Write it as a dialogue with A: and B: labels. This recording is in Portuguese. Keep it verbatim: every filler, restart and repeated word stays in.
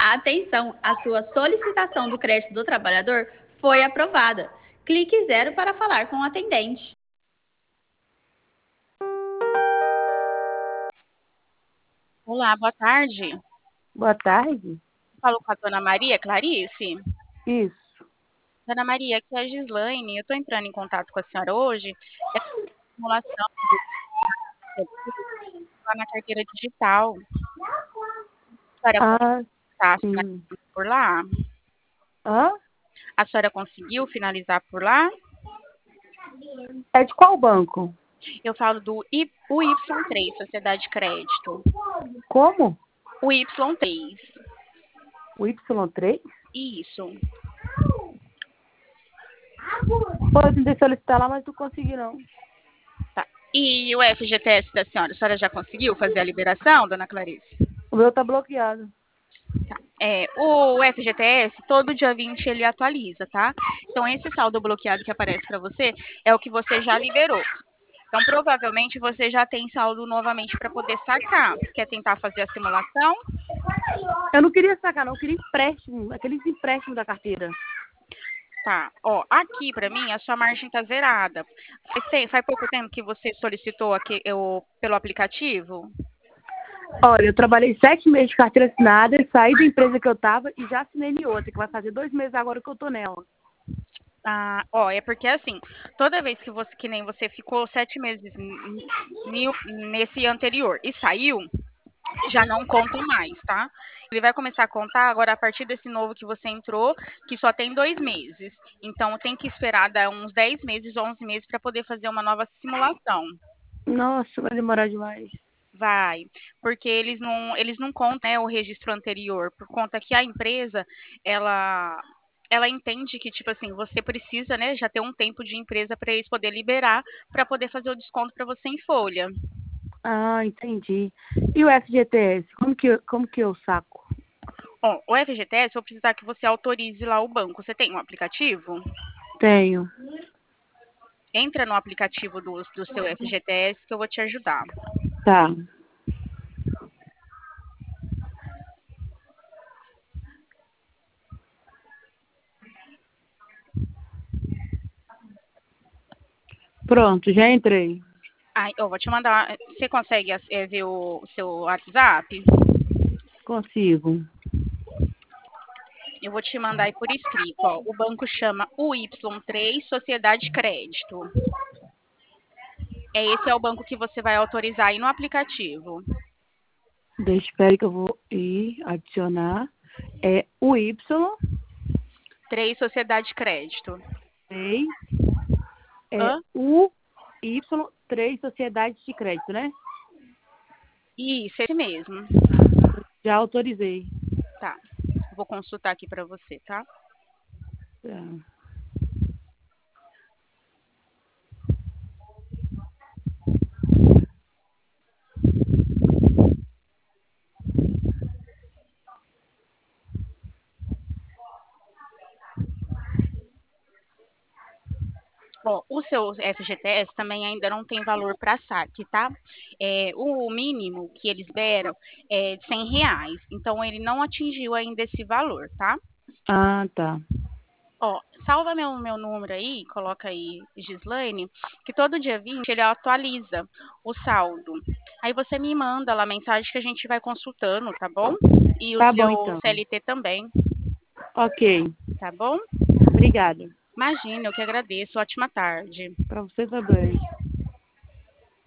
A: Atenção, a sua solicitação do crédito do trabalhador foi aprovada. Clique zero para falar com o atendente.
B: Olá, boa tarde.
C: Boa tarde.
B: Falo com a dona Maria Clarice.
C: Isso.
B: Dona Maria, aqui é a Gislaine. Eu estou entrando em contato com a senhora hoje. É a simulação do lá na carteira digital. A senhora
C: Ah,
B: está
C: sim.
B: finalizando por lá?
C: Hã?
B: A senhora conseguiu finalizar por lá?
C: É de qual banco?
B: Eu falo do I, o Y três, Sociedade de Crédito.
C: Como?
B: O Y três.
C: O Y três?
B: Isso.
C: Pô, eu tentei solicitar lá, mas não consegui, não.
B: Tá. E o F G T S da senhora? A senhora já conseguiu fazer a liberação, dona Clarice?
C: O meu tá bloqueado.
B: É, o F G T S, todo dia vinte ele atualiza, tá? Então, esse saldo bloqueado que aparece para você é o que você já liberou. Então, provavelmente, você já tem saldo novamente para poder sacar. Quer tentar fazer a simulação?
C: Eu não queria sacar, não. Eu queria empréstimo. Aqueles empréstimos da carteira.
B: Tá. Ó, aqui, para mim, a sua margem tá zerada. Faz, tem- faz pouco tempo que você solicitou aqui, eu, pelo aplicativo?
C: Olha, eu trabalhei sete meses de carteira assinada, saí da empresa que eu tava e já assinei em outra, que vai fazer dois meses agora que eu tô nela.
B: Ah, ó, é porque assim, toda vez que você, que nem você ficou sete meses n- n- nesse anterior e saiu, já não conta mais, tá? Ele vai começar a contar agora a partir desse novo que você entrou, que só tem dois meses. Então tem que esperar dar uns dez meses, onze meses para poder fazer uma nova simulação.
C: Nossa, vai demorar demais.
B: Vai, porque eles não, eles não contam, né, o registro anterior, por conta que a empresa, ela ela entende que, tipo assim, você precisa, né, já ter um tempo de empresa para eles poder liberar, para poder fazer o desconto para você em folha.
C: Ah, entendi. E o F G T S? Como que, eu- como que eu saco?
B: Bom, o F G T S, eu vou precisar que você autorize lá o banco. Você tem um aplicativo?
C: Tenho.
B: Entra no aplicativo do, do seu F G T S que eu vou te ajudar.
C: Tá. Pronto, já entrei.
B: Ai, eu vou te mandar. Você consegue é, ver o seu WhatsApp?
C: Consigo.
B: Eu vou te mandar aí por escrito. Ó. O banco chama U Y três Sociedade de Crédito. É, esse é o banco que você vai autorizar aí no aplicativo.
C: Deixa, espere que eu vou ir adicionar. É o Y
B: três Sociedade de Crédito.
C: três é
B: Hã?
C: o Y três Sociedade de Crédito, né?
B: Isso, esse mesmo.
C: Já autorizei.
B: Tá. Vou consultar aqui para você, tá?
C: Tá.
B: Bom, o seu F G T S também ainda não tem valor para saque, tá? É, o mínimo que eles deram é de cem reais. Então, ele não atingiu ainda esse valor, tá?
C: Ah, tá.
B: Ó, salva meu, meu número aí, coloca aí Gislaine, que todo dia vinte ele atualiza o saldo. Aí você me manda lá a mensagem que a gente vai consultando, tá bom? E o
C: Tá bom,
B: seu
C: então.
B: C L T também,
C: Ok.
B: tá bom?
C: Obrigada.
B: Imagina, eu que agradeço. Ótima tarde.
C: Para você também.